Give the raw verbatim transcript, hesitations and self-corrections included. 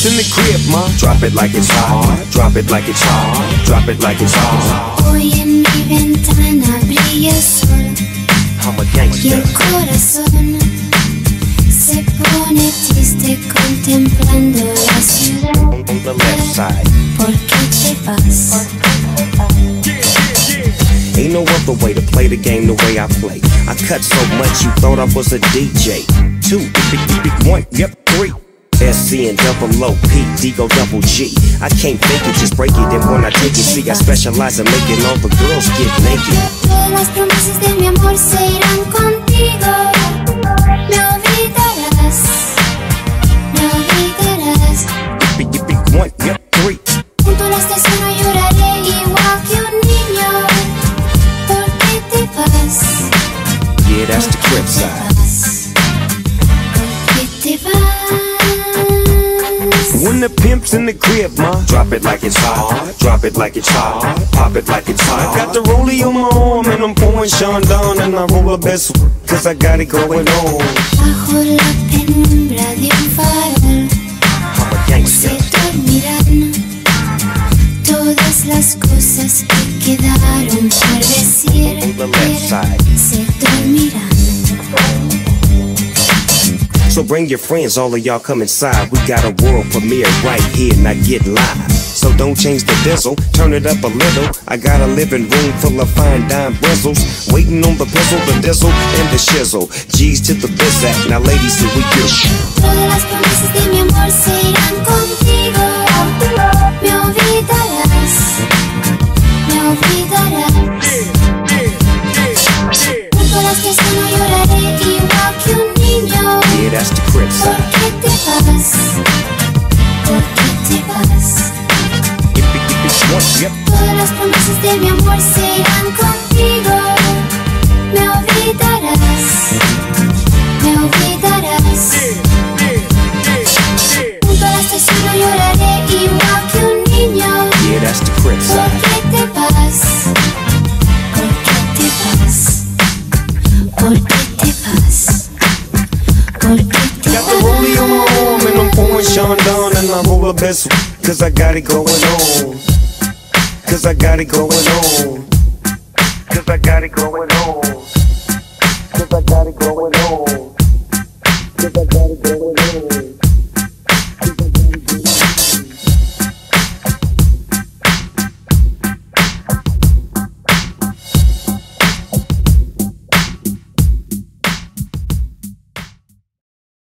pimps in the crib, ma. Drop it like it's hot, drop it like it's hot, drop it like it's hot. Hoy en mi ventana brilla el sol I'm a y gangster. el corazón se pone triste contemplando la ciudad. On the left side. ¿Por qué te vas? Ain't no other way to play the game the way I play. I cut so much you thought I was a D J. Two, one, yep, three. S C and double O, P, D go double G. I can't fake it, just break it. And when I take it, see, I specialize in making all the girls get naked. Todas las promesas de mi amor se irán contigo. Me olvidarás, me olvidarás. One, yep, three. Junto a la estación no lloraré igual que un niño. ¿Por qué te vas? Yeah, that's the crib side. ¿Por qué te vas? When the pimp's in the crib, ma. Drop it like it's hot, drop it like it's hot, pop it like it's hot. I got the rollie on my arm and I'm pouring Sean down and I roll the best cause I got it going on. Bajo la penumbra de un farol I'm a gangster. se dormirán todas las cosas que quedaron por decir. On the left side. Se dormirán. So bring your friends, all of y'all come inside. We got a world premiere right here, not get live. So don't change the diesel, turn it up a little. I got a living room full of fine dime bristles, waiting on the pistol, the diesel, and the shizzle. G's to the bizac, now ladies, here we go. Todas las promesas de mi amor se irán contigo. Me olvidarás, me olvidarás. Junto a la estación no lloraré igual que un niño. Yeah, that's the crib ¿Por side. qué te vas? ¿Por qué te vas? Yep. Todas las promesas de mi amor se irán contigo. Me olvidarás, me olvidarás. Junto a la estación no lloraré igual que un niño. Yeah, that's the crib ¿Por side. qué te vas? ¿Por qué te vas? ¿Por qué te vas? ¿Por qué te Got the rollie on my arm vas? and I'm pouring Sean down and I roll the best cause I got it going on. Cause I got it going on. Cause I got it going on.